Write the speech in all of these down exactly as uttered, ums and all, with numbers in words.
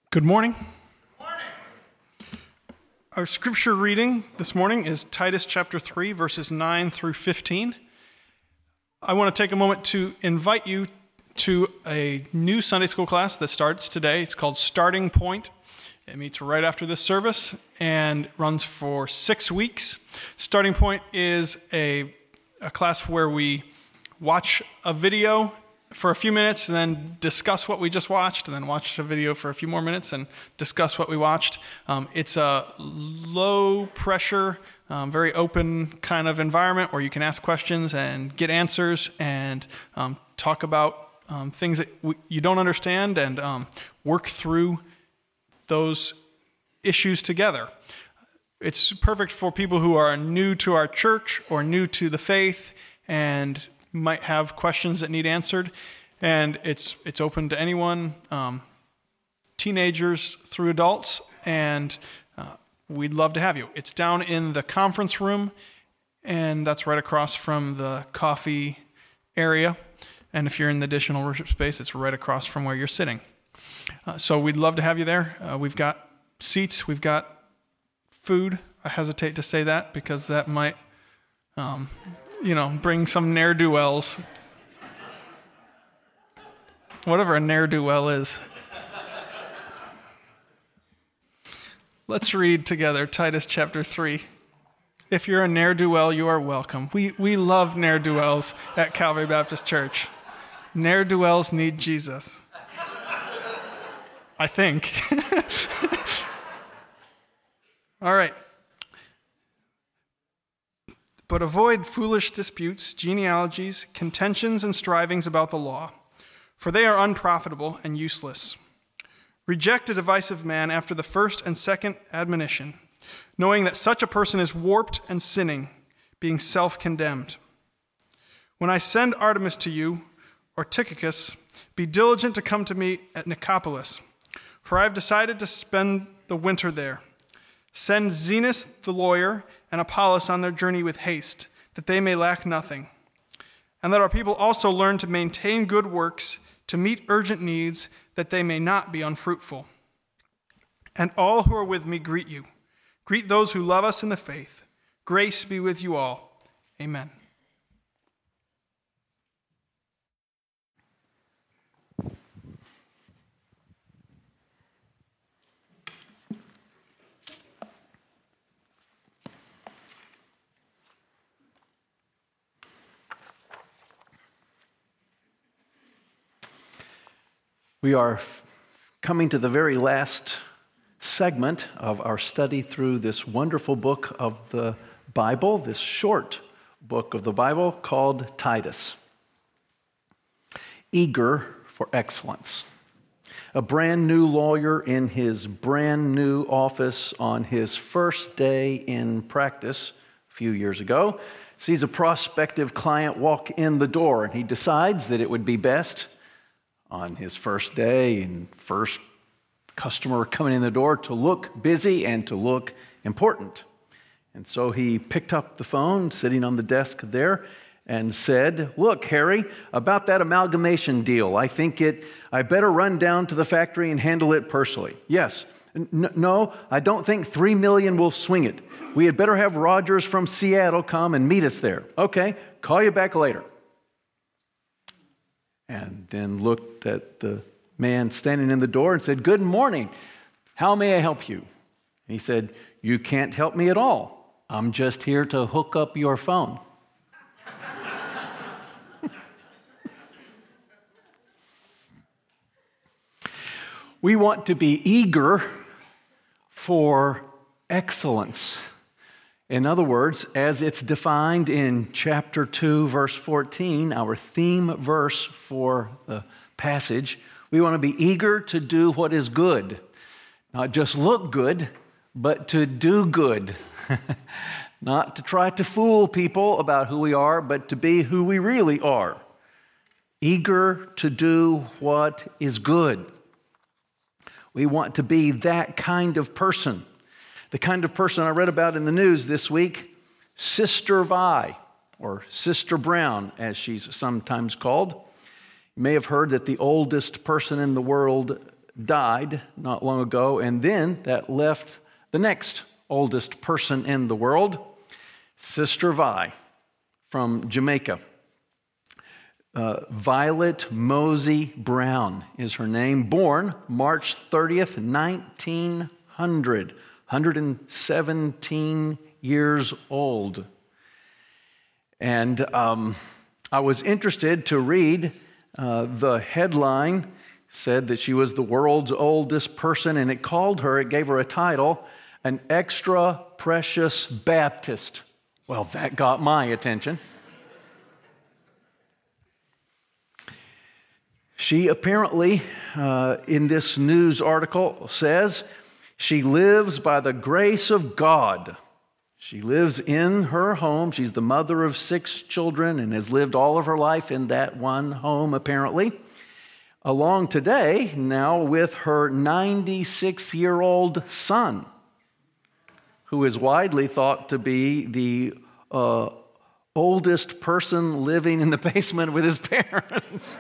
Good morning. Morning. Our scripture reading this morning is Titus chapter three, verses nine through fifteen. I want to take a moment to invite you to a new Sunday school class that starts today. It's called Starting Point. It meets right after this service and runs for six weeks. Starting Point is a, a class where we watch a video for a few minutes and then discuss what we just watched, and then watch a video for a few more minutes and discuss what we watched. Um, it's a low pressure, um, very open kind of environment where you can ask questions and get answers and um, talk about um, things that we, you don't understand and um, work through those issues together. It's perfect for people who are new to our church or new to the faith and might have questions that need answered, and it's it's open to anyone, um, teenagers through adults, and uh, we'd love to have you. It's down in the conference room, and that's right across from the coffee area, and if you're in the additional worship space, it's right across from where you're sitting. Uh, so we'd love to have you there. Uh, we've got seats, we've got food. I hesitate to say that because that might... Um, you know, bring some ne'er-do-wells. Whatever a ne'er-do-well is. Let's read together Titus chapter three. If you're a ne'er-do-well, you are welcome. We we love ne'er-do-wells at Calvary Baptist Church. Ne'er-do-wells need Jesus. I think. All right. But avoid foolish disputes, genealogies, contentions, and strivings about the law, for they are unprofitable and useless. Reject a divisive man after the first and second admonition, knowing that such a person is warped and sinning, being self-condemned. When I send Artemas to you, or Tychicus, be diligent to come to me at Nicopolis, for I have decided to spend the winter there. Send Zenas the lawyer and Apollos on their journey with haste, that they may lack nothing. And that our people also learn to maintain good works, to meet urgent needs, that they may not be unfruitful. And all who are with me greet you. Greet those who love us in the faith. Grace be with you all. Amen. We are coming to the very last segment of our study through this wonderful book of the Bible, this short book of the Bible called Titus. Eager for excellence. A brand new lawyer in his brand new office on his first day in practice a few years ago sees a prospective client walk in the door, and he decides that it would be best on his first day and first customer coming in the door to look busy and to look important. And so he picked up the phone sitting on the desk there and said, "Look, Harry, about that amalgamation deal, I think it, I better run down to the factory and handle it personally." "Yes." N- no, I don't think three million will swing it. We had better have Rogers from Seattle come and meet us there." "Okay, call you back later." And then looked at the man standing in the door and said, "Good morning. How may I help you?" And he said, "You can't help me at all. I'm just here to hook up your phone." We want to be eager for excellence. In other words, as it's defined in chapter two, verse fourteen, our theme verse for the passage, we want to be eager to do what is good. Not just look good, but to do good. Not to try to fool people about who we are, but to be who we really are. Eager to do what is good. We want to be that kind of person. The kind of person I read about in the news this week, Sister Vi, or Sister Brown, as she's sometimes called. You may have heard that the oldest person in the world died not long ago, and then that left the next oldest person in the world, Sister Vi from Jamaica. Uh, Violet Mosey Brown is her name, born March thirtieth, nineteen hundred, one hundred seventeen years old. And um, I was interested to read uh, the headline, said that she was the world's oldest person, and it called her, it gave her a title, an extra precious Baptist. Well, that got my attention. She apparently, uh, in this news article, says she lives by the grace of God. She lives in her home. She's the mother of six children and has lived all of her life in that one home, apparently. Along today, now with her ninety-six-year-old son, who is widely thought to be the uh, oldest person living in the basement with his parents.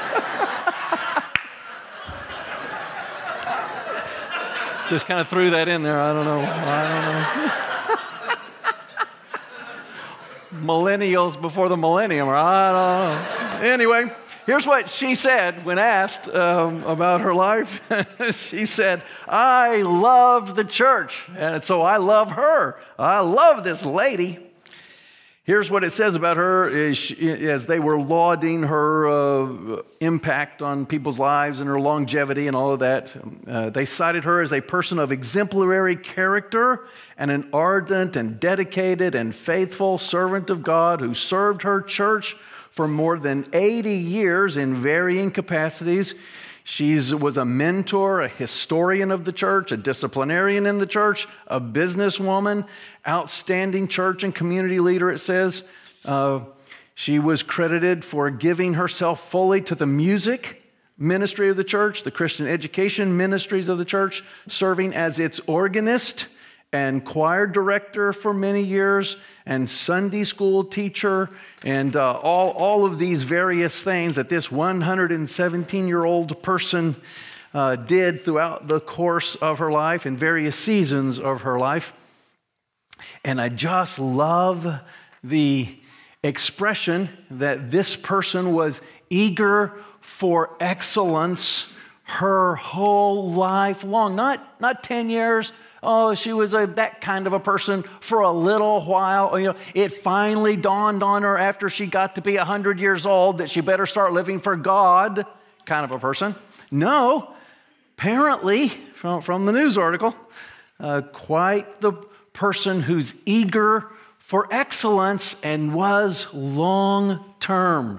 Just kind of threw that in there. I don't know. I don't know. Millennials before the millennium. I don't know. Anyway, here's what she said when asked um, about her life. She said, I love the church, and so I love her. I love this lady. Here's what it says about her as they were lauding her uh, impact on people's lives and her longevity and all of that. Uh, they cited her as a person of exemplary character and an ardent and dedicated and faithful servant of God who served her church for more than eighty years in varying capacities. She was a mentor, a historian of the church, a disciplinarian in the church, a businesswoman, outstanding church and community leader, it says. Uh, she was credited for giving herself fully to the music ministry of the church, the Christian education ministries of the church, serving as its organist and choir director for many years, and Sunday school teacher, and uh, all, all of these various things that this one hundred seventeen-year-old person uh, did throughout the course of her life in various seasons of her life. And I just love the expression that this person was eager for excellence her whole life long. Not, not ten years. Oh, she was a, that kind of a person for a little while. You know, it finally dawned on her after she got to be one hundred years old that she better start living for God, kind of a person. No, apparently, from, from the news article, uh, quite the person who's eager for excellence and was long-term.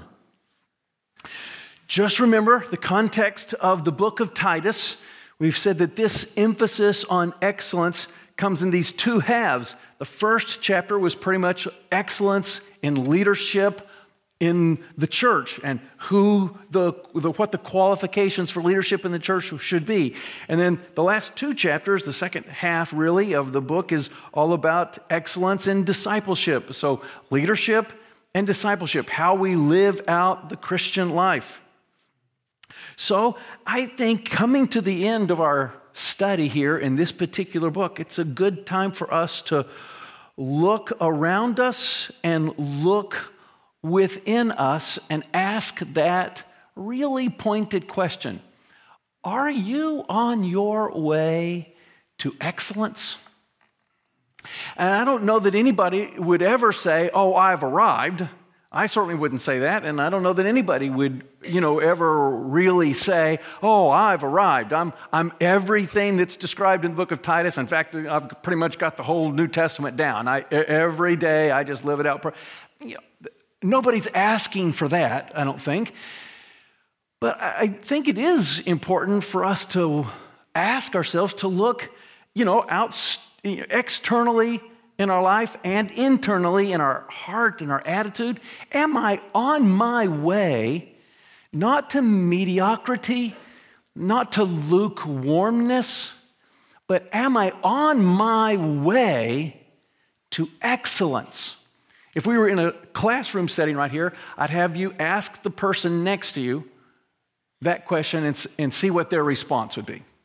Just remember the context of the book of Titus. We've said that this emphasis on excellence comes in these two halves. The first chapter was pretty much excellence in leadership in the church and who the, the what the qualifications for leadership in the church should be. And then the last two chapters, the second half really of the book, is all about excellence in discipleship. So leadership and discipleship, how we live out the Christian life. So I think coming to the end of our study here in this particular book, it's a good time for us to look around us and look within us and ask that really pointed question. Are you on your way to excellence? And I don't know that anybody would ever say, oh, I've arrived. I certainly wouldn't say that, and I don't know that anybody would, you know, ever really say, oh, I've arrived. I'm I'm everything that's described in the book of Titus. In fact, I've pretty much got the whole New Testament down. I, every day I just live it out. You know, nobody's asking for that, I don't think. But I think it is important for us to ask ourselves to look, you know, out externally in our life and internally in our heart and our attitude. Am I on my way not to mediocrity, not to lukewarmness, but am I on my way to excellence? If we were in a classroom setting right here, I'd have you ask the person next to you, that question and, and see what their response would be.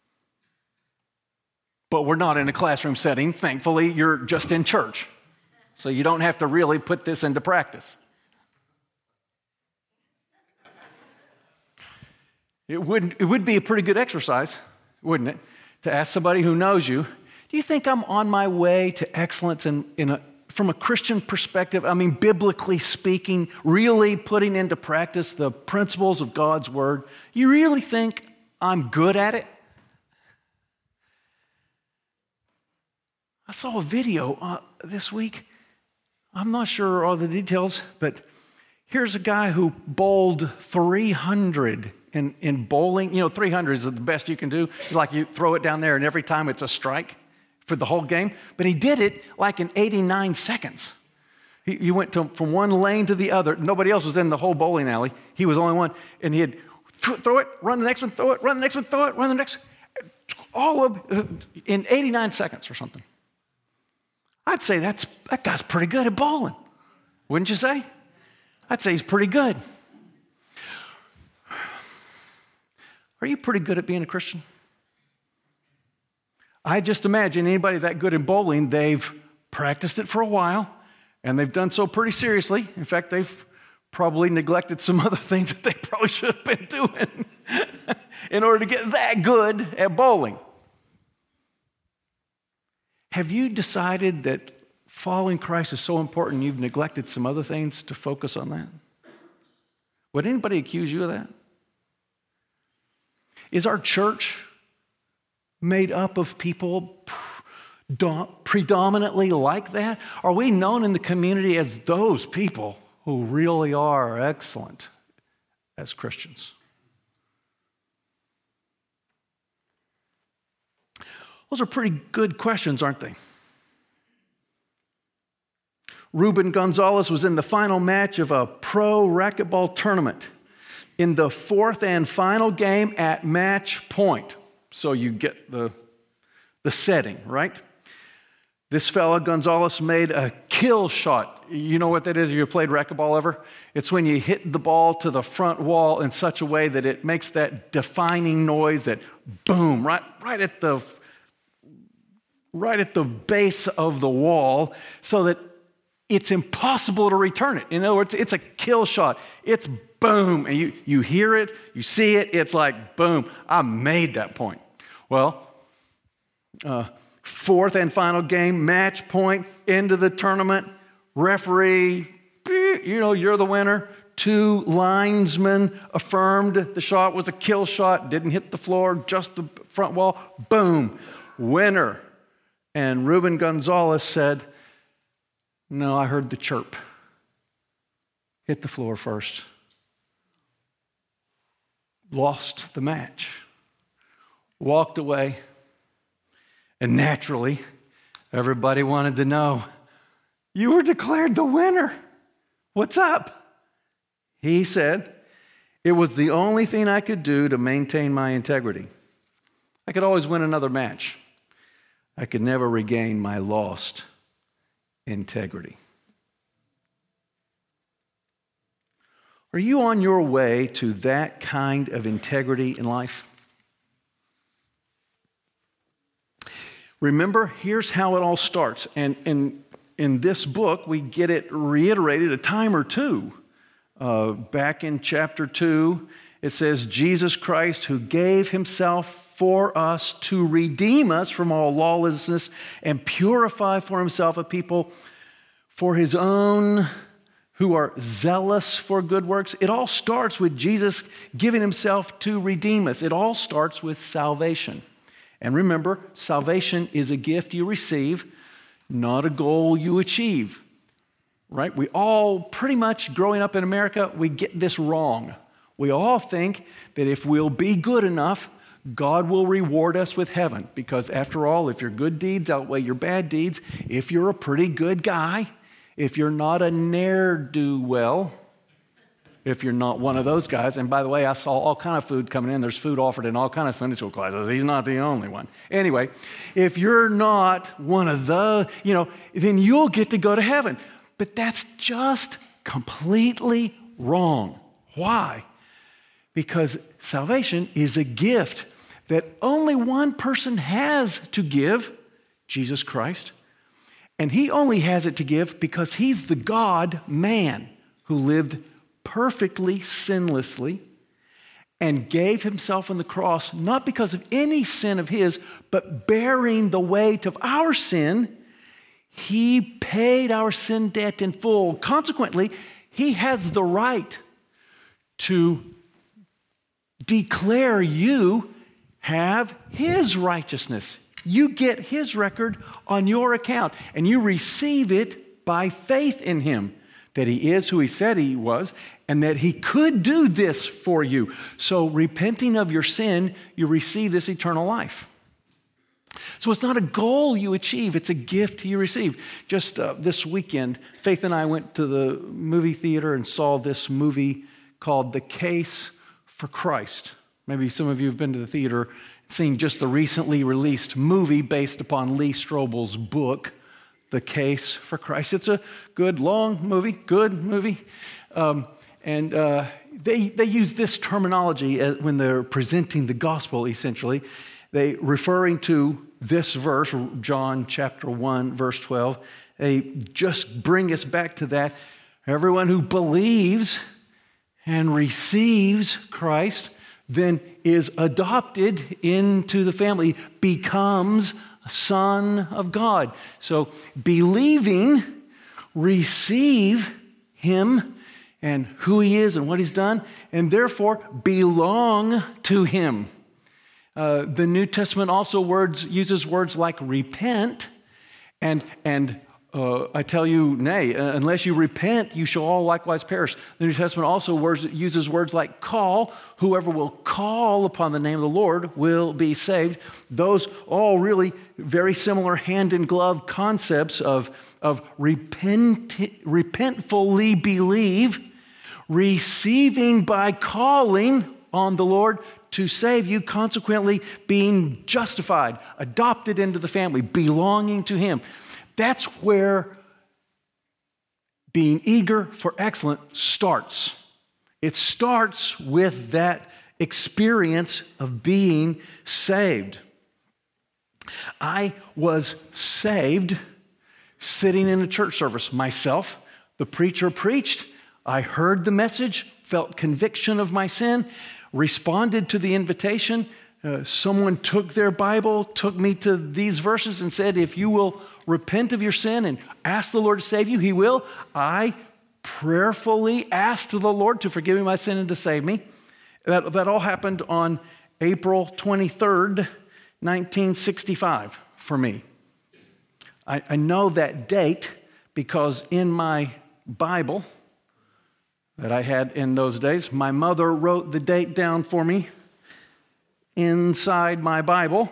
But we're not in a classroom setting. Thankfully, you're just in church. So you don't have to really put this into practice. It would, it would be a pretty good exercise, wouldn't it, to ask somebody who knows you, do you think I'm on my way to excellence in, in a, from a Christian perspective? I mean, biblically speaking, really putting into practice the principles of God's Word. You really think I'm good at it? I saw a video uh, this week. I'm not sure all the details, but here's a guy who bowled three hundred in, in bowling. You know, three hundred is the best you can do. Like you throw it down there and every time it's a strike for the whole game. But he did it like in eighty-nine seconds. He, he went to, from one lane to the other. Nobody else was in the whole bowling alley. He was the only one. And he'd th- throw it, run the next one, throw it, run the next one, throw it, run the next. All of uh, in eighty-nine seconds or something. I'd say that's that guy's pretty good at bowling. Wouldn't you say? I'd say he's pretty good. Are you pretty good at being a Christian? I just imagine anybody that good in bowling, they've practiced it for a while, and they've done so pretty seriously. In fact, they've probably neglected some other things that they probably should have been doing in order to get that good at bowling. Have you decided that following Christ is so important you've neglected some other things to focus on that? Would anybody accuse you of that? Is our church made up of people predominantly like that? Are we known in the community as those people who really are excellent as Christians? Those are pretty good questions, aren't they? Ruben Gonzalez was in the final match of a pro racquetball tournament in the fourth and final game at match point. So you get the, the setting, right? This fella, Gonzalez, made a kill shot. You know what that is? Have you played racquetball ever? It's when you hit the ball to the front wall in such a way that it makes that defining noise that boom, right, right at the right at the base of the wall so that it's impossible to return it. In other words, it's a kill shot. It's boom, and you, you hear it, you see it, it's like boom, I made that point. Well, uh, fourth and final game, match point, end of the tournament, referee, you know, you're the winner. Two linesmen affirmed the shot was a kill shot, didn't hit the floor, just the front wall, boom, winner. And Ruben Gonzalez said, no, I heard the chirp. Hit the floor first. Lost the match. Walked away. And naturally, everybody wanted to know, you were declared the winner. What's up? He said, it was the only thing I could do to maintain my integrity. I could always win another match. I could never regain my lost integrity. Are you on your way to that kind of integrity in life? Remember, here's how it all starts. And in, in this book, we get it reiterated a time or two. Uh, back in chapter two, it says, Jesus Christ, who gave himself for us to redeem us from all lawlessness and purify for himself a people for his own who are zealous for good works. It all starts with Jesus giving himself to redeem us. It all starts with salvation. And remember, salvation is a gift you receive, not a goal you achieve. Right? We all, pretty much growing up in America, we get this wrong. We all think that if we'll be good enough, God will reward us with heaven. Because after all, if your good deeds outweigh your bad deeds, if you're a pretty good guy, if you're not a ne'er-do-well, if you're not one of those guys, and by the way, I saw all kind of food coming in. There's food offered in all kind of Sunday school classes. He's not the only one. Anyway, if you're not one of the, you know, then you'll get to go to heaven. But that's just completely wrong. Why? because salvation is a gift that only one person has to give, Jesus Christ. And he only has it to give because he's the God-man who lived perfectly, sinlessly, and gave himself on the cross, not because of any sin of his, but bearing the weight of our sin. He paid our sin debt in full. Consequently, he has the right to declare you have his righteousness. You get his record on your account, and you receive it by faith in him, that he is who he said he was, and that he could do this for you. So repenting of your sin, you receive this eternal life. So it's not a goal you achieve, it's a gift you receive. Just uh, this weekend, Faith and I went to the movie theater and saw this movie called The Case for Christ. Maybe some of you have been to the theater and seen just the recently released movie based upon Lee Strobel's book, The Case for Christ. It's a good, long movie, good movie. Um, and uh, they, they use this terminology when they're presenting the gospel, essentially. They referring to this verse, John chapter one, verse twelve. They just bring us back to that. Everyone who believes and receives Christ then is adopted into the family, becomes a son of God. So believing, receive him and who he is and what he's done, and therefore belong to him. Uh, the New Testament also words uses words like repent, and and uh, I tell you, nay, uh, unless you repent, you shall all likewise perish. The New Testament also words, uses words like call. Whoever will call upon the name of the Lord will be saved. Those all really very similar hand-in-glove concepts of, of repent, repentfully believe, receiving by calling on the Lord to save you, consequently being justified, adopted into the family, belonging to him. That's where being eager for excellence starts. It starts with that experience of being saved. I was saved sitting in a church service myself. The preacher preached. I heard the message, felt conviction of my sin, responded to the invitation. Uh, someone took their Bible, took me to these verses and said, if you will repent of your sin and ask the Lord to save you, he will. I prayerfully asked the Lord to forgive me my sin and to save me. That, that all happened on April twenty-third, nineteen sixty-five for me. I, I know that date because in my Bible that I had in those days, my mother wrote the date down for me inside my Bible.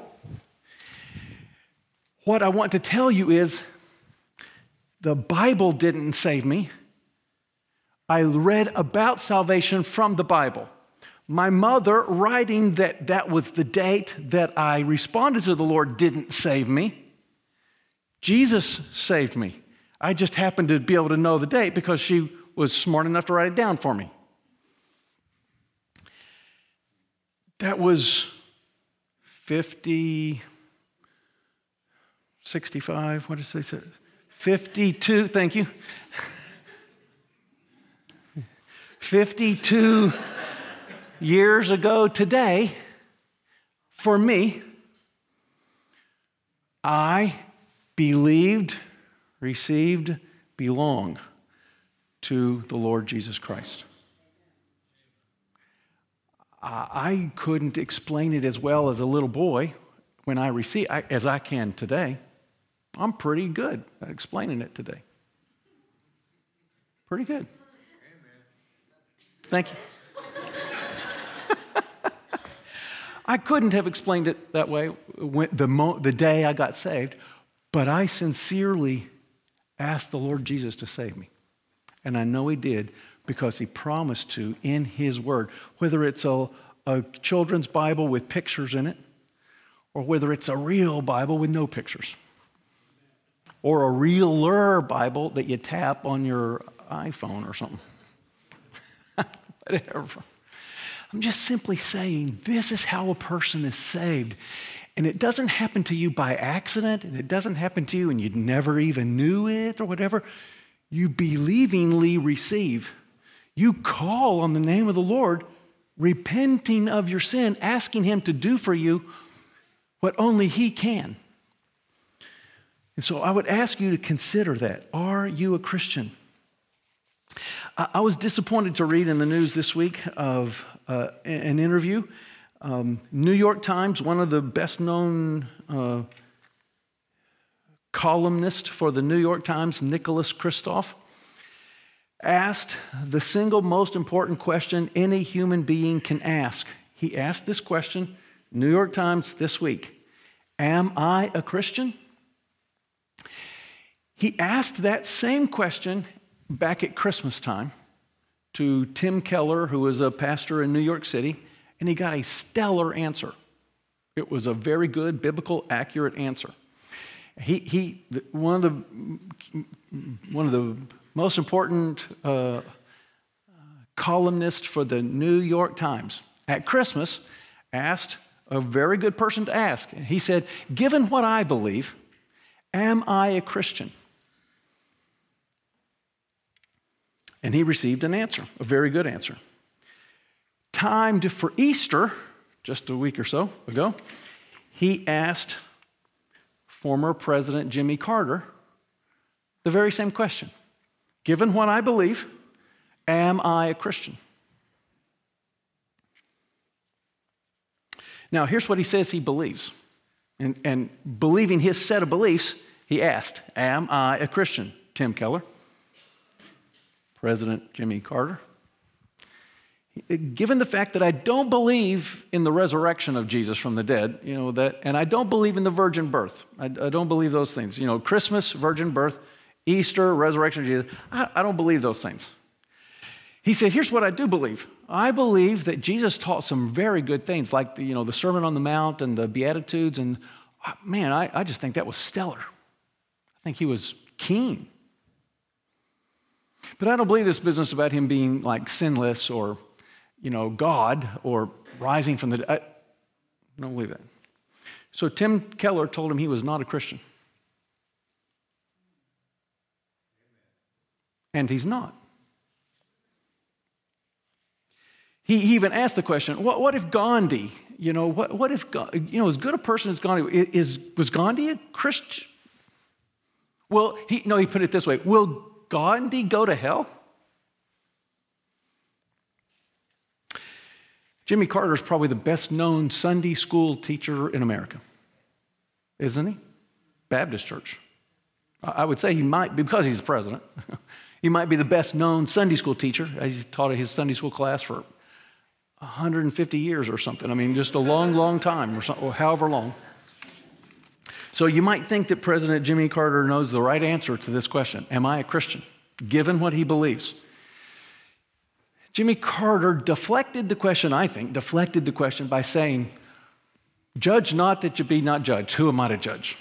What I want to tell you is the Bible didn't save me. I read about salvation from the Bible. My mother writing that that was the date that I responded to the Lord didn't save me. Jesus saved me. I just happened to be able to know the date because she was smart enough to write it down for me. That was fifty, sixty-five, what did they say? fifty-two, thank you. fifty-two years ago today, for me, I believed, received, belong to the Lord Jesus Christ. I couldn't explain it as well as a little boy when I received as I can today. I'm pretty good at explaining it today. Pretty good. Thank you. I couldn't have explained it that way when, the, mo- the day I got saved, but I sincerely asked the Lord Jesus to save me. And I know he did because he promised to in his word, whether it's a, a children's Bible with pictures in it, or whether it's a real Bible with no pictures, or a realer Bible that you tap on your iPhone or something. Whatever. I'm just simply saying this is how a person is saved. And it doesn't happen to you by accident, and it doesn't happen to you and you never even knew it or whatever. You believingly receive. You call on the name of the Lord, repenting of your sin, asking him to do for you what only he can. And so I would ask you to consider that. Are you a Christian? I, I was disappointed to read in the news this week of uh, an interview. Um, New York Times, one of the best-known uh, columnists for the New York Times, Nicholas Kristof, asked the single most important question any human being can ask. He asked this question, New York Times this week, am I a Christian? He asked that same question back at Christmas time to Tim Keller, who was a pastor in New York City, and he got a stellar answer. It was a very good, biblical, accurate answer. He, he one of the one of the most important uh, columnists for the New York Times at Christmas asked a very good person to ask. He said, "Given what I believe, am I a Christian?" And he received an answer, a very good answer. Timed for Easter, just a week or so ago, he asked former President Jimmy Carter the very same question. Given what I believe, am I a Christian? Now, here's what he says he believes. And, and believing his set of beliefs, he asked, am I a Christian? Tim Keller, President Jimmy Carter. Given the fact that I don't believe in the resurrection of Jesus from the dead, you know, that, and I don't believe in the virgin birth. I, I don't believe those things. You know, Christmas, virgin birth, Easter, resurrection of Jesus. I, I don't believe those things. He said, here's what I do believe. I believe that Jesus taught some very good things, like the, you know, the Sermon on the Mount and the Beatitudes. And man, I, I just think that was stellar. I think he was keen. But I don't believe this business about him being like sinless or, you know, God or rising from the dead. I don't believe that. So Tim Keller told him he was not a Christian. And he's not. He even asked the question, what, what if Gandhi, you know, what, what if, you know, as good a person as Gandhi, is, was Gandhi a Christian? Well, he, no, he put it this way, will Gandhi go to hell? Jimmy Carter is probably the best known Sunday school teacher in America, isn't he? Baptist church. I would say he might be, because he's the president, he might be the best known Sunday school teacher. He's taught his Sunday school class for one hundred fifty years or something. I mean, just a long, long time or, so, or however long. So you might think that President Jimmy Carter knows the right answer to this question. Am I a Christian? Given what he believes. Jimmy Carter deflected the question, I think, deflected the question by saying, judge not that you be not judged. Who am I to judge?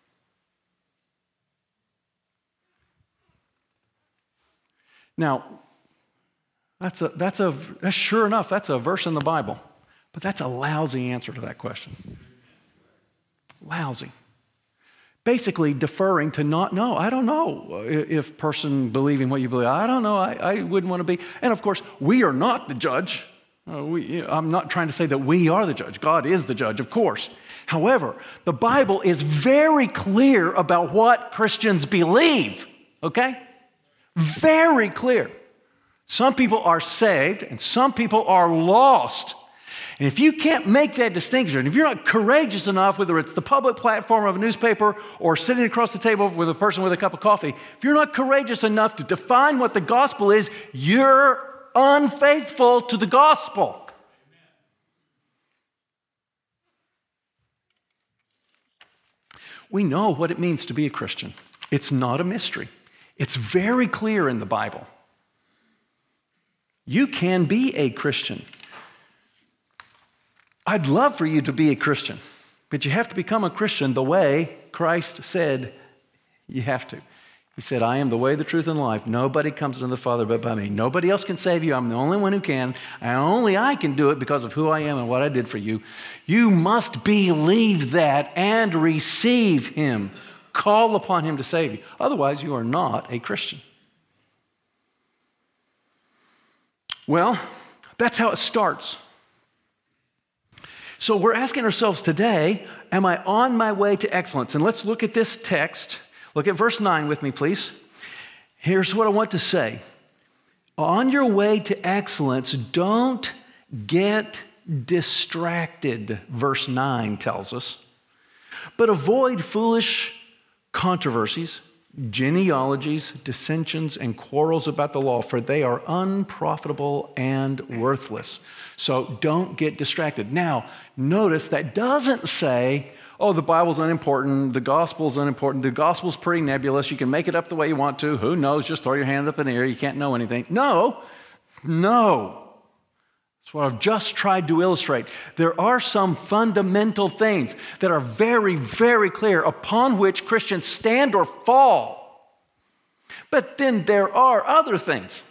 Now, that's a, that's a, that's sure enough, that's a verse in the Bible, but that's a lousy answer to that question. Lousy. Basically deferring to not know. I don't know if person believing what you believe. I don't know. I, I wouldn't want to be. And of course, we are not the judge. Uh, we, I'm not trying to say that we are the judge. God is the judge, of course. However, the Bible is very clear about what Christians believe, okay? Very clear. Some people are saved and some people are lost. And if you can't make that distinction, if you're not courageous enough, whether it's the public platform of a newspaper or sitting across the table with a person with a cup of coffee, if you're not courageous enough to define what the gospel is, you're unfaithful to the gospel. We know what it means to be a Christian. It's not a mystery. It's very clear in the Bible. You can be a Christian. I'd love for you to be a Christian, but you have to become a Christian the way Christ said you have to. He said, I am the way, the truth, and life. Nobody comes to the Father but by me. Nobody else can save you. I'm the only one who can. And only I can do it because of who I am and what I did for you. You must believe that and receive him. Call upon him to save you. Otherwise, you are not a Christian. Well, that's how it starts. So we're asking ourselves today, am I on my way to excellence? And let's look at this text. Look at verse nine with me, please. Here's what I want to say. On your way to excellence, don't get distracted, verse nine tells us, but avoid foolish controversies, genealogies, dissensions, and quarrels about the law, for they are unprofitable and worthless. So don't get distracted. Now, notice that doesn't say, oh, the Bible's unimportant, the gospel's unimportant, the gospel's pretty nebulous, you can make it up the way you want to, who knows, just throw your hand up in the air, you can't know anything. No, no. That's what I've just tried to illustrate. There are some fundamental things that are very, very clear upon which Christians stand or fall. But then there are other things,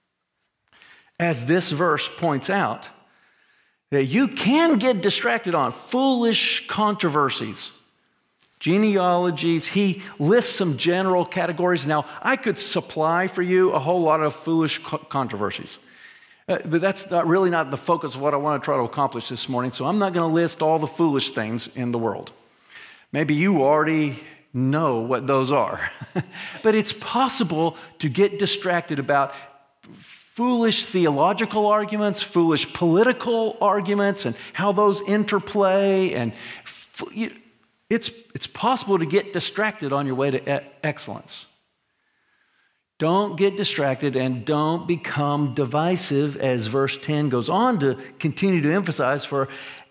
as this verse points out, that you can get distracted on. Foolish controversies, genealogies. He lists some general categories. Now, I could supply for you a whole lot of foolish co- controversies. Uh, but that's not really not the focus of what I want to try to accomplish this morning. So I'm not going to list all the foolish things in the world. Maybe you already know what those are. But it's possible to get distracted about foolish theological arguments, foolish political arguments, and how those interplay. And it's, it's possible to get distracted on your way to excellence. Don't get distracted and don't become divisive, as verse ten goes on to continue to emphasize. For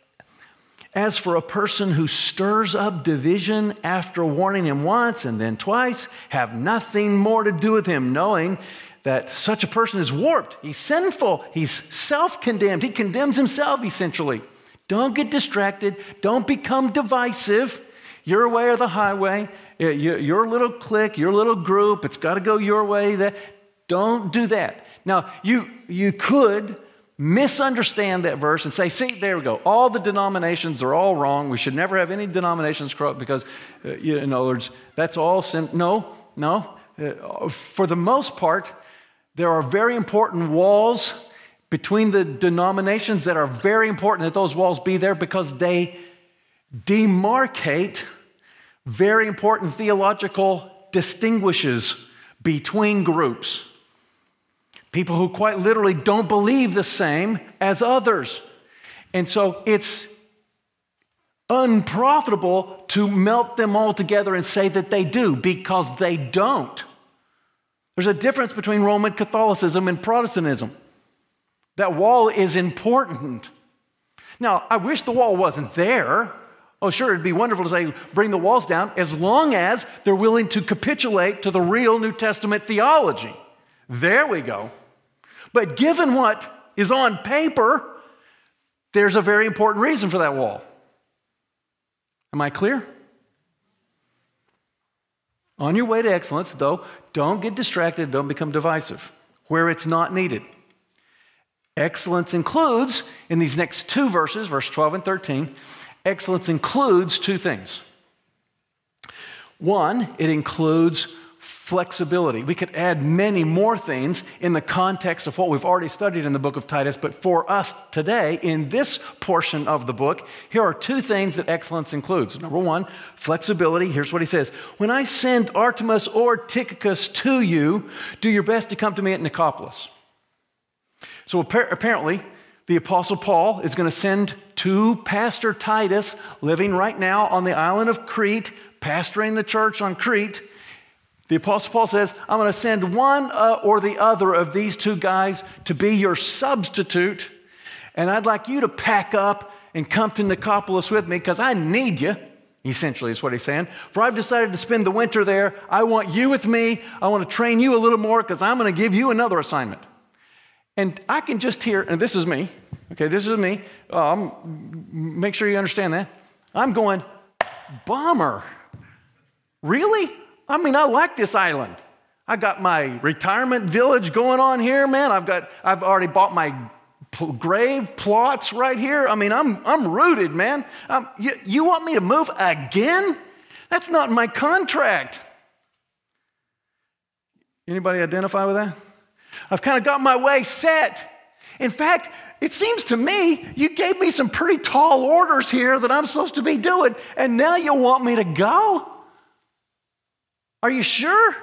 as for a person who stirs up division after warning him once and then twice, have nothing more to do with him, knowing that such a person is warped. He's sinful. He's self-condemned. He condemns himself, essentially. Don't get distracted. Don't become divisive. Your way or the highway. Your little clique, your little group, it's got to go your way. That, don't do that. Now, you, you could misunderstand that verse and say, see, there we go. All the denominations are all wrong. We should never have any denominations corrupt because, uh, you know, in other words, that's all sin. No, no. Uh, for the most part, there are very important walls between the denominations that are very important that those walls be there because they demarcate very important theological distinguishes between groups. People who quite literally don't believe the same as others. And so it's unprofitable to melt them all together and say that they do, because they don't. There's a difference between Roman Catholicism and Protestantism. That wall is important. Now, I wish the wall wasn't there. Oh, sure, it'd be wonderful to say, bring the walls down, as long as they're willing to capitulate to the real New Testament theology. There we go. But given what is on paper, there's a very important reason for that wall. Am I clear? On your way to excellence, though, don't get distracted, don't become divisive where it's not needed. Excellence includes, in these next two verses, verse twelve and thirteen, excellence includes two things. One, it includes flexibility. We could add many more things in the context of what we've already studied in the book of Titus, but for us today, in this portion of the book, here are two things that excellence includes. Number one, flexibility. Here's what he says. When I send Artemas or Tychicus to you, do your best to come to me at Nicopolis. So apparently, the Apostle Paul is going to send to Pastor Titus, living right now on the island of Crete, pastoring the church on Crete. The Apostle Paul says, I'm going to send one uh, or the other of these two guys to be your substitute, and I'd like you to pack up and come to Nicopolis with me because I need you, essentially is what he's saying. For I've decided to spend the winter there. I want you with me. I want to train you a little more because I'm going to give you another assignment. And I can just hear, and this is me, okay, this is me. Um, make sure you understand that. I'm going, bummer. Really? I mean, I like this island. I got my retirement village going on here, man. I've got, I've already bought my p- grave plots right here. I mean, I'm, I'm rooted, man. Um, you, you want me to move again? That's not in my contract. Anybody identify with that? I've kind of got my way set. In fact, it seems to me you gave me some pretty tall orders here that I'm supposed to be doing, and now you want me to go? Are you sure?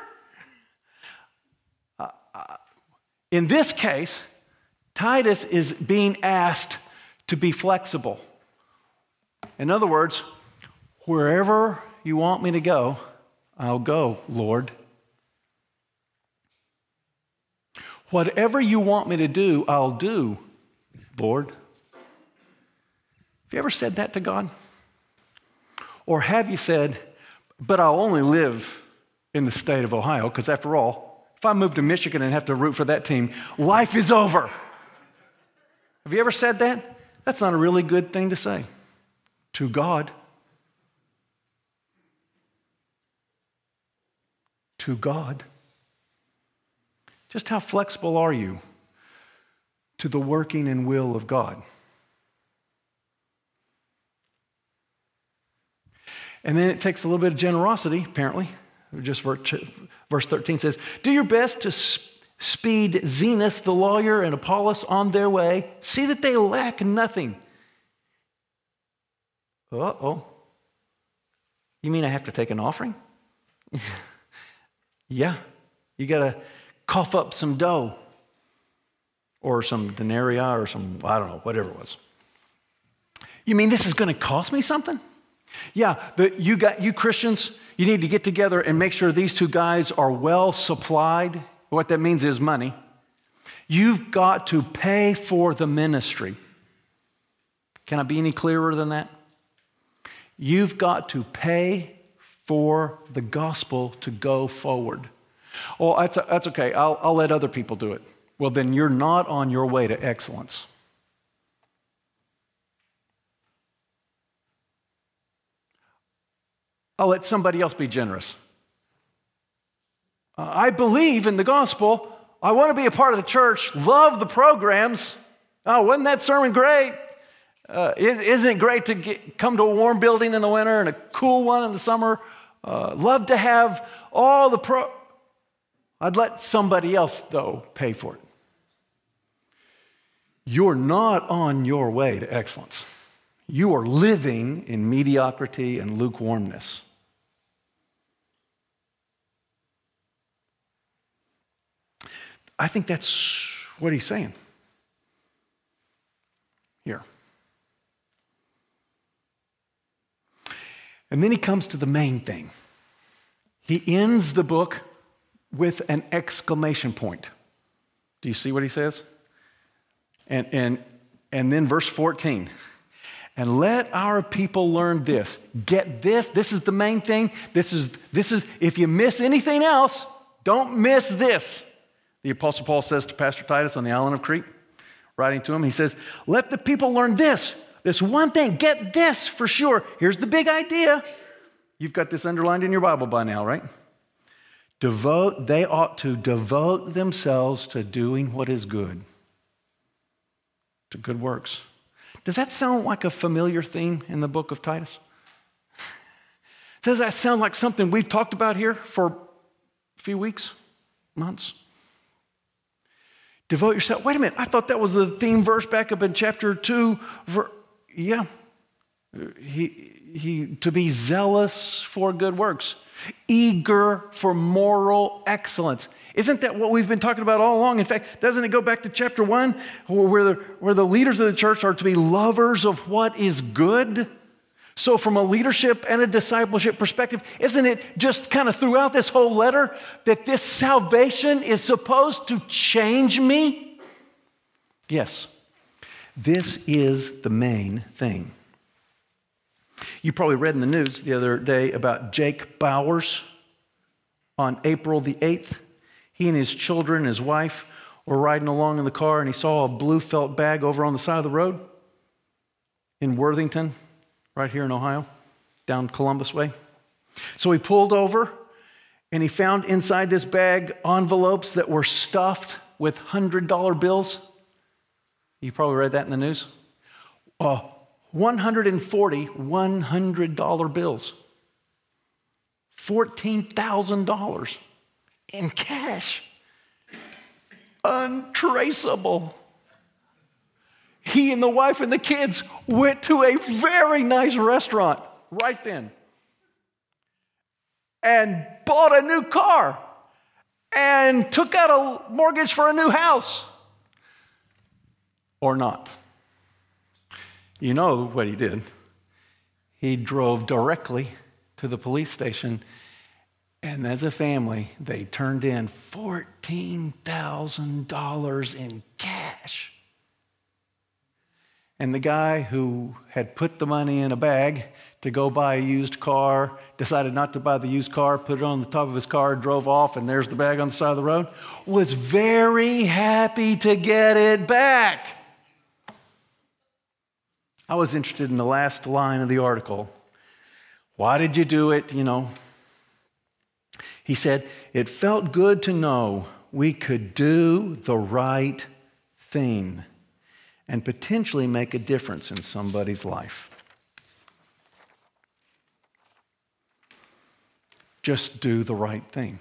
Uh, uh, in this case, Titus is being asked to be flexible. In other words, wherever you want me to go, I'll go, Lord. Whatever you want me to do, I'll do, Lord. Have you ever said that to God? Or have you said, but I'll only live in the state of Ohio, because after all, if I move to Michigan and have to root for that team, life is over. Have you ever said that? That's not a really good thing to say to God. To God. Just how flexible are you to the working and will of God? And then it takes a little bit of generosity, apparently. Just verse thirteen says, do your best to speed Zenas the lawyer and Apollos on their way. See that they lack nothing. Uh-oh. You mean I have to take an offering? Yeah. You got to cough up some dough or some denarii or some, I don't know, whatever it was. You mean this is going to cost me something? Yeah, the, you got you Christians, you need to get together and make sure these two guys are well supplied. What that means is money. You've got to pay for the ministry. Can I be any clearer than that? You've got to pay for the gospel to go forward. Oh, that's, that's okay. I'll, I'll let other people do it. Well, then you're not on your way to excellence. I'll let somebody else be generous. Uh, I believe in the gospel. I want to be a part of the church. Love the programs. Oh, wasn't that sermon great? Uh, isn't it great to get, come to a warm building in the winter and a cool one in the summer? Uh, love to have all the pro... I'd let somebody else, though, pay for it. You're not on your way to excellence. You are living in mediocrity and lukewarmness. I think that's what he's saying here. And then he comes to the main thing. He ends the book with an exclamation point. Do you see what he says? And, and, and then verse fourteen. And let our people learn this. Get this. This is the main thing. This is, this is, if you miss anything else, don't miss this. The Apostle Paul says to Pastor Titus on the island of Crete, writing to him, he says, let the people learn this. This one thing. Get this for sure. Here's the big idea. You've got this underlined in your Bible by now, right? Devote, they ought to devote themselves to doing what is good, to good works. Does that sound like a familiar theme in the book of Titus? Does that sound like something we've talked about here for a few weeks, months? Devote yourself. Wait a minute, I thought that was the theme verse back up in chapter two. For, yeah, he, he, to be zealous for good works. Eager for moral excellence. Isn't that what we've been talking about all along? In fact, doesn't it go back to chapter one where the, where the leaders of the church are to be lovers of what is good? So from a leadership and a discipleship perspective, isn't it just kind of throughout this whole letter that this salvation is supposed to change me? Yes, this is the main thing. You probably read in the news the other day about Jake Bowers on April the eighth. He and his children, his wife, were riding along in the car, and he saw a blue felt bag over on the side of the road in Worthington, right here in Ohio, down Columbus way. So he pulled over, And he found inside this bag envelopes that were stuffed with one hundred dollar bills. You probably read that in the news. Uh, one hundred forty one hundred dollar bills. fourteen thousand dollars in cash. Untraceable. He and the wife and the kids went to a very nice restaurant right then and bought a new car and took out a mortgage for a new house. Or not. You know what he did. He drove directly to the police station, and as a family, they turned in fourteen thousand dollars in cash. And the guy who had put the money in a bag to go buy a used car decided not to buy the used car, put it on the top of his car, drove off, and there's the bag on the side of the road, was very happy to get it back. I was interested in the last line of the article. Why did you do it? You know, he said, it felt good to know we could do the right thing and potentially make a difference in somebody's life. Just do the right thing.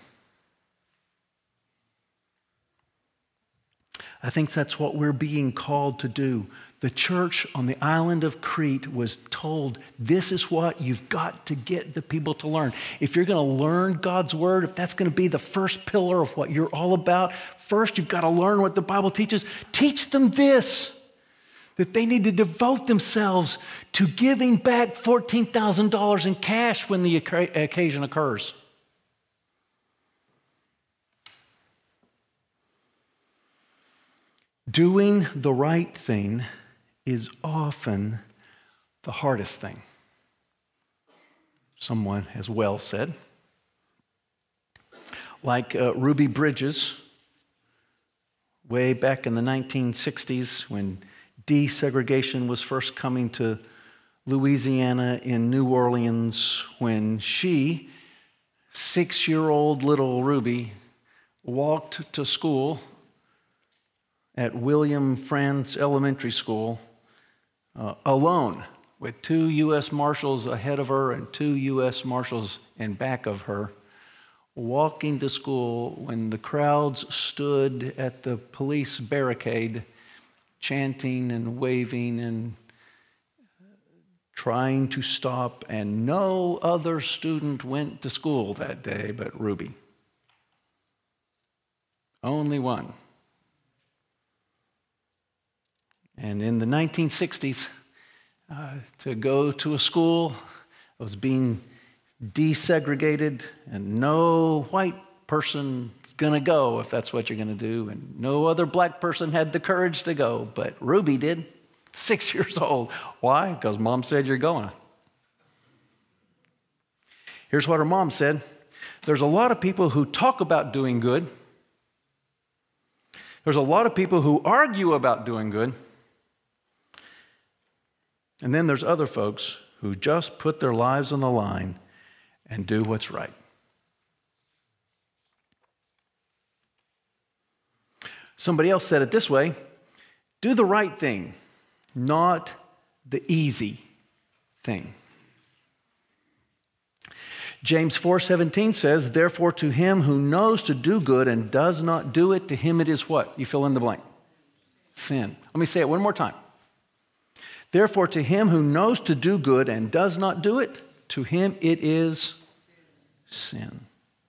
I think that's what we're being called to do. The church on the island of Crete was told, this is what you've got to get the people to learn. If you're going to learn God's word, if that's going to be the first pillar of what you're all about, first you've got to learn what the Bible teaches. Teach them this, that they need to devote themselves to giving back fourteen thousand dollars in cash when the occasion occurs. Doing the right thing is often the hardest thing. Someone has well said. Like uh, Ruby Bridges, way back in the nineteen sixties when desegregation was first coming to Louisiana in New Orleans, when she, six-year-old little Ruby, walked to school at William Frantz Elementary School uh, alone with two U S Marshals ahead of her and two U S Marshals in back of her, walking to school when the crowds stood at the police barricade chanting and waving and trying to stop, and no other student went to school that day but Ruby. Only one. And in the nineteen sixties, uh, to go to a school that was being desegregated, and no white person is going to go if that's what you're going to do, and no other black person had the courage to go, but Ruby did, six years old. Why? Because mom said you're going. Here's what her mom said. There's a lot of people who talk about doing good. There's a lot of people who argue about doing good. And then there's other folks who just put their lives on the line and do what's right. Somebody else said it this way: do the right thing, not the easy thing. James four seventeen says, therefore to him who knows to do good and does not do it, to him it is what? You fill in the blank. Sin. Let me say it one more time. Therefore, to him who knows to do good and does not do it, to him it is sin.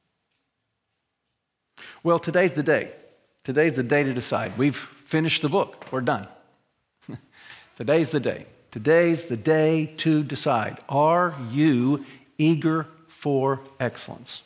Well, today's the day. Today's the day to decide. We've finished the book. We're done. Today's the day. Today's the day to decide. Are you eager for excellence?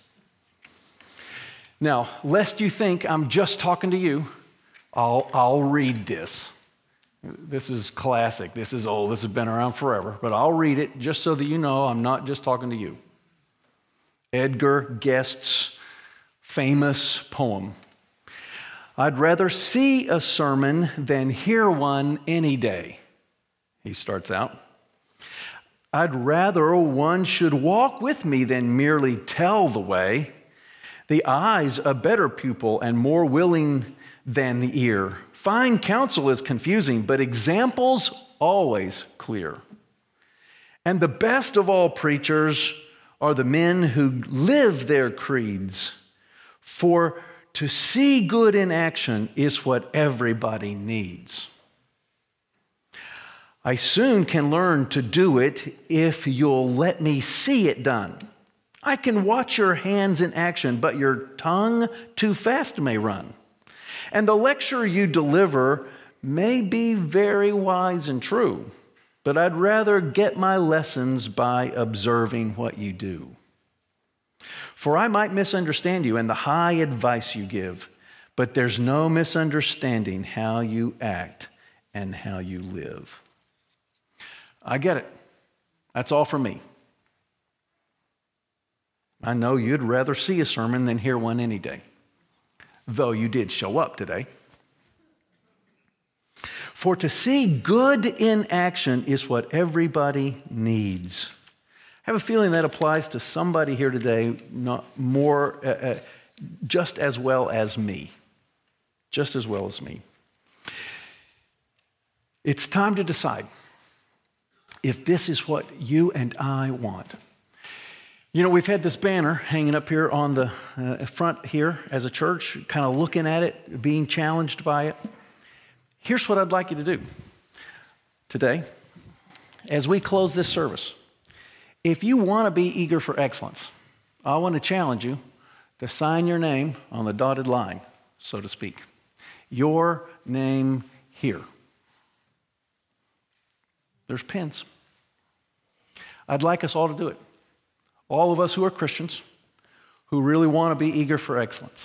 Now, lest you think I'm just talking to you, I'll, I'll read this. This is classic. This is old. This has been around forever. But I'll read it just so that you know I'm not just talking to you. Edgar Guest's famous poem. I'd rather see a sermon than hear one any day. He starts out. I'd rather one should walk with me than merely tell the way. The eye's a better pupil and more willing than the ear. Fine counsel is confusing, but examples always clear. And the best of all preachers are the men who live their creeds. For to see good in action is what everybody needs. I soon can learn to do it if you'll let me see it done. I can watch your hands in action, but your tongue too fast may run. And the lecture you deliver may be very wise and true, but I'd rather get my lessons by observing what you do. For I might misunderstand you and the high advice you give, but there's no misunderstanding how you act and how you live. I get it. That's all for me. I know you'd rather see a sermon than hear one any day, though you did show up today. For to see good in action is what everybody needs. I have a feeling that applies to somebody here today, not more, uh, uh, just as well as me. Just as well as me. It's time to decide if this is what you and I want. You know, we've had this banner hanging up here on the uh, front here as a church, kind of looking at it, being challenged by it. Here's what I'd like you to do today as we close this service. If you want to be eager for excellence, I want to challenge you to sign your name on the dotted line, so to speak. Your name here. There's pens. I'd like us all to do it. All of us who are Christians, who really want to be eager for excellence.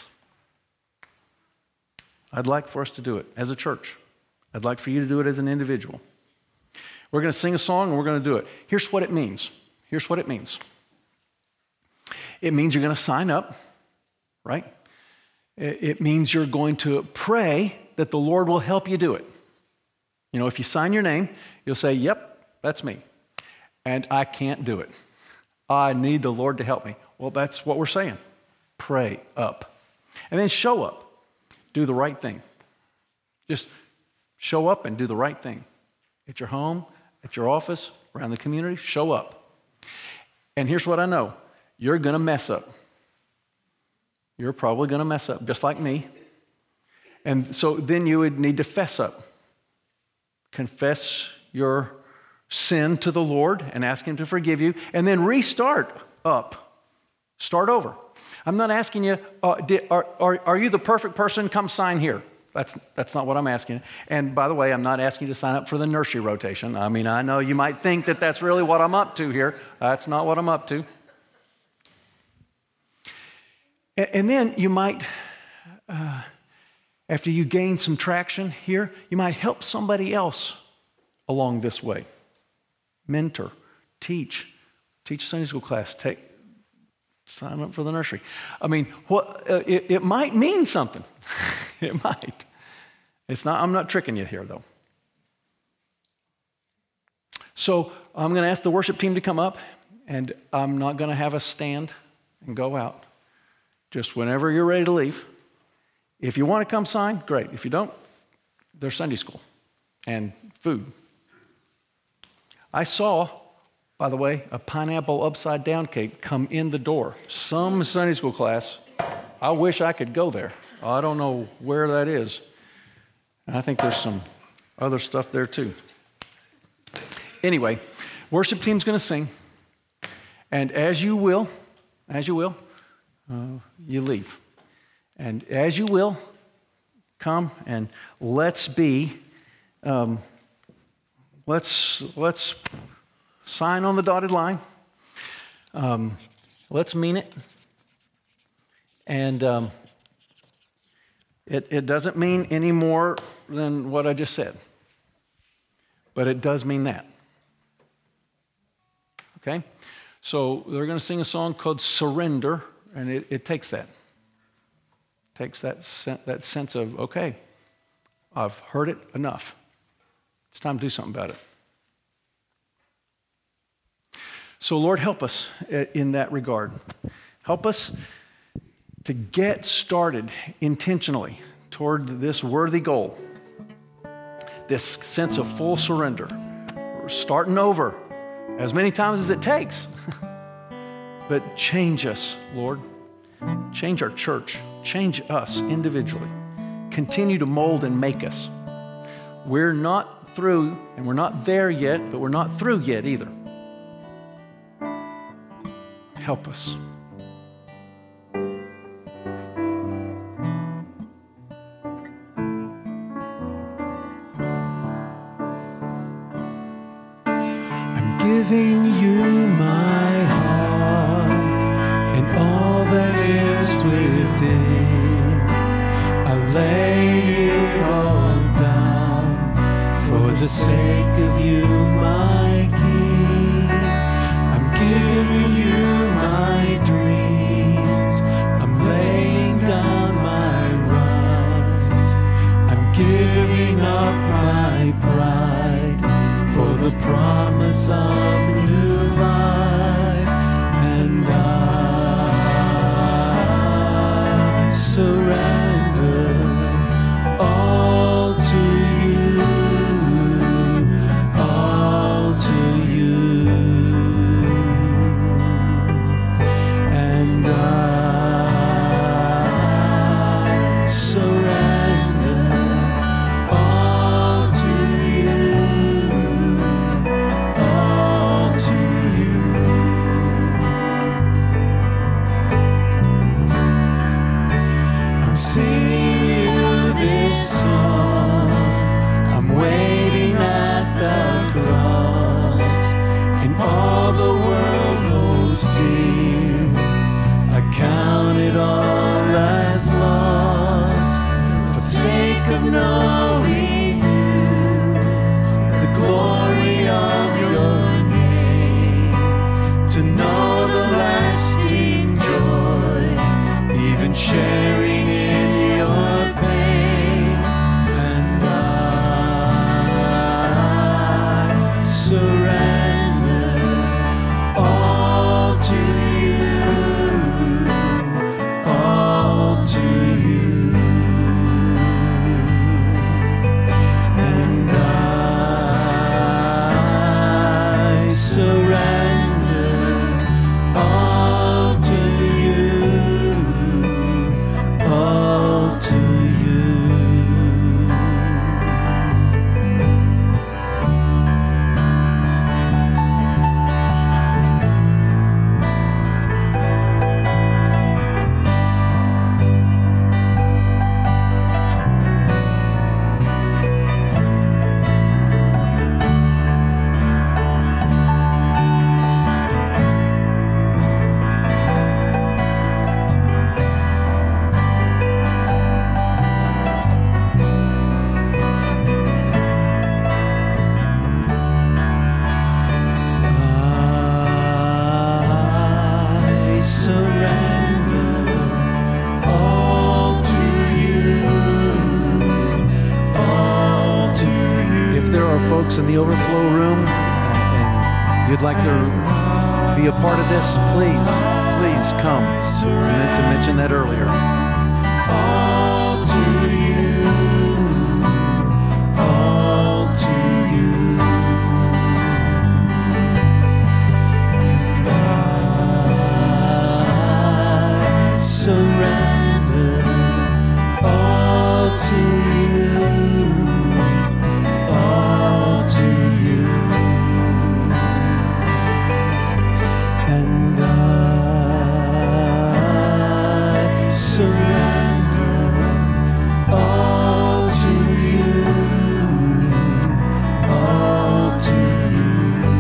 I'd like for us to do it as a church. I'd like for you to do it as an individual. We're going to sing a song and we're going to do it. Here's what it means. Here's what it means. It means you're going to sign up, right? It means you're going to pray that the Lord will help you do it. You know, if you sign your name, you'll say, yep, that's me. And I can't do it. I need the Lord to help me. Well, that's what we're saying. Pray up. And then show up. Do the right thing. Just show up and do the right thing. At your home, at your office, around the community, show up. And here's what I know. You're going to mess up. You're probably going to mess up, just like me. And so then you would need to fess up. Confess your sin to the Lord and ask Him to forgive you, and then restart up. Start over. I'm not asking you, uh, did, are, are, are you the perfect person? Come sign here. That's, that's not what I'm asking. And by the way, I'm not asking you to sign up for the nursery rotation. I mean, I know you might think that that's really what I'm up to here. That's not what I'm up to. And, and then you might, uh, after you gain some traction here, you might help somebody else along this way. Mentor, teach, teach Sunday school class, take, sign up for the nursery. I mean, what uh, it, it might mean something. It might. It's not. I'm not tricking you here, though. So I'm going to ask the worship team to come up, and I'm not going to have us stand and go out. Just whenever you're ready to leave. If you want to come sign, great. If you don't, there's Sunday school and food. I saw, by the way, a pineapple upside down cake come in the door. Some Sunday school class. I wish I could go there. I don't know where that is. And I think there's some other stuff there too. Anyway, worship team's going to sing. And as you will, as you will, uh, you leave. And as you will, come and let's be, um, let's, let's sign on the dotted line. Um, let's mean it. And um, it, it doesn't mean any more than what I just said. But it does mean that. Okay? So they're going to sing a song called Surrender, and it, it takes that. It takes that, sen- that sense of, okay, I've heard it enough. It's time to do something about it. So Lord, help us in that regard. Help us to get started intentionally toward this worthy goal, this sense of full surrender. We're starting over as many times as it takes. But change us, Lord. Change our church. Change us individually. Continue to mold and make us. We're not through, and we're not there yet, but we're not through yet either. Help us. I'm giving you my heart and all that is within. I lay it all down for the sake of you, my King. I'm giving you my dreams. I'm laying down my rights. I'm giving up my pride for the promise of new life. And I surrender all to you, all to you. And I surrender all to you, all to you. I'm singing you this song. I'm waiting at the cross, and all the world holds dear. I count it all as lost for the sake of knowing you, the glory of your name, to know the lasting joy, even sharing in your pain. And I surrender all to you, all to you. And I surrender all to you, all to you. I surrender all to you, all to you. If there are folks in the overflow room and you'd like to be a part of this, please, please come. I meant to mention that earlier. All to you, all to you. I surrender all to you, all to you. And I surrender all to you, all to you.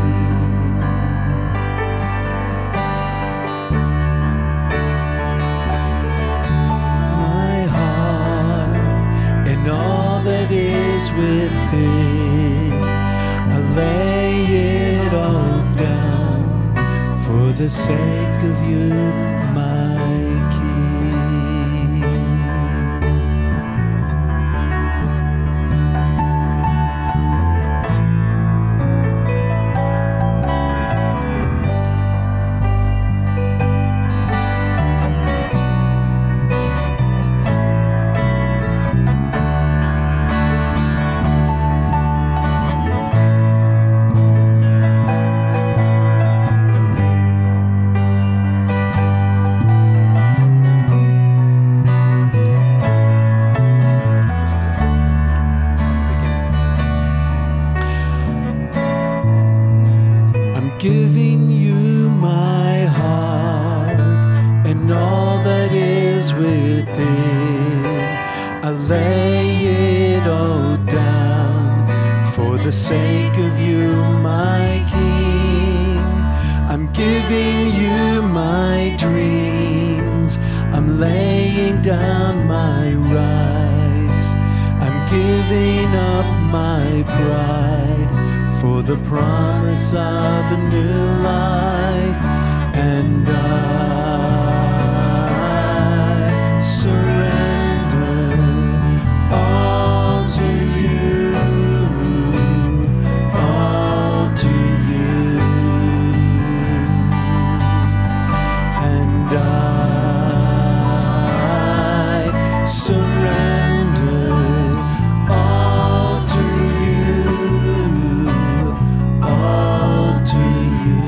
My heart and all that is within, I lay it all down for the sake of you, my King. giving you my heart and all that is within. I lay it all down for the sake of you, my King. I'm giving you my dreams. I'm laying down my rights. I'm giving up my pride for the promise of a new life. And I surrender all to you, all to you. And I surrender all to you, all to you.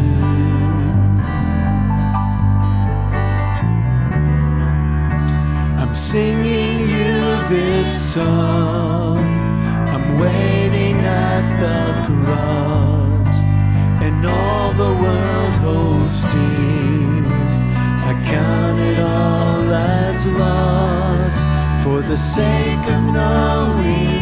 I'm singing you this song. I'm waiting at the cross, and all the world holds dear. I count it all as loss for the sake of knowing